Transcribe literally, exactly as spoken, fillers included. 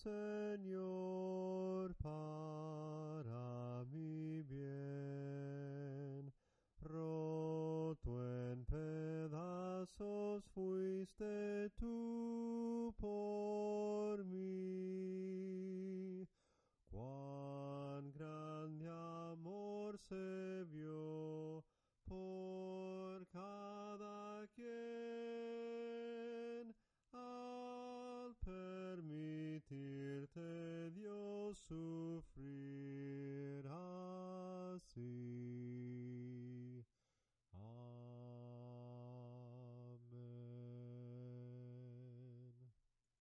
Señor, para mi bien. Roto en pedazos fuiste tú,